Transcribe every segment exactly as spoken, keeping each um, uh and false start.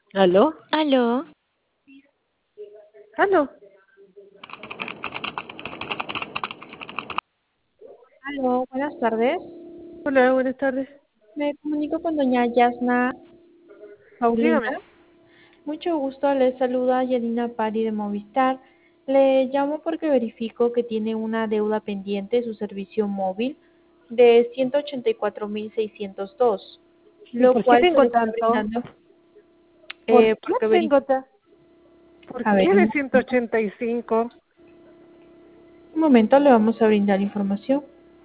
¿Aló? Aló, ¿Aló? Aló, buenas tardes. Hola, buenas tardes. Me comunico con doña Yasna Paulina. Dígame. Mucho gusto, le saluda Yelina Pari de Movistar. Le llamo porque verifico que tiene una deuda pendiente de su servicio móvil de ciento ochenta y cuatro mil seiscientos dos, ¿Y lo por qué cual se le tengo está tanto? brindando ¿Por eh, qué porque veri- tengo ta- ¿Por a ver, qué un de momento, ciento ochenta y cinco? un momento le vamos a brindar información.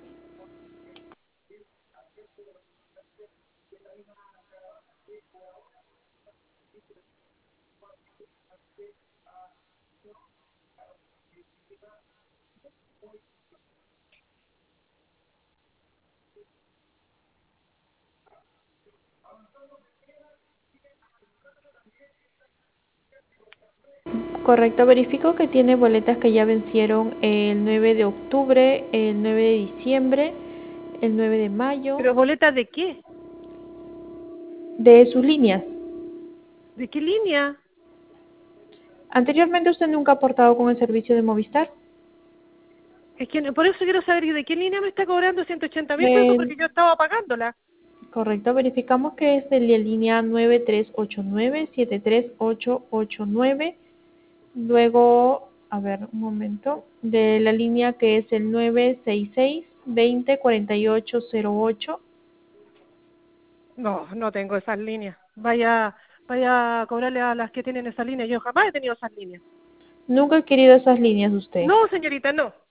Correcto, verifico que tiene boletas que ya vencieron el nueve de octubre, el nueve de diciembre, el nueve de mayo, ¿Pero boleta de qué? de sus líneas. ¿De qué línea? Anteriormente usted nunca ha aportado con el servicio de Movistar. Es que no- por eso quiero saber de qué línea me está cobrando ciento ochenta mil pesos Eh, porque yo estaba pagándola. correcto, verificamos que es de la línea nueve tres ocho nueve siete tres ocho ocho nueve. Luego, a ver, un momento, de la línea que es el nueve seis seis veinte cuarenta y ocho cero ocho. No, no tengo esas líneas. Vaya, vaya a cobrarle a las que tienen esa línea. Yo jamás he tenido esas líneas. Nunca ha adquirido esas líneas usted. No, señorita, no.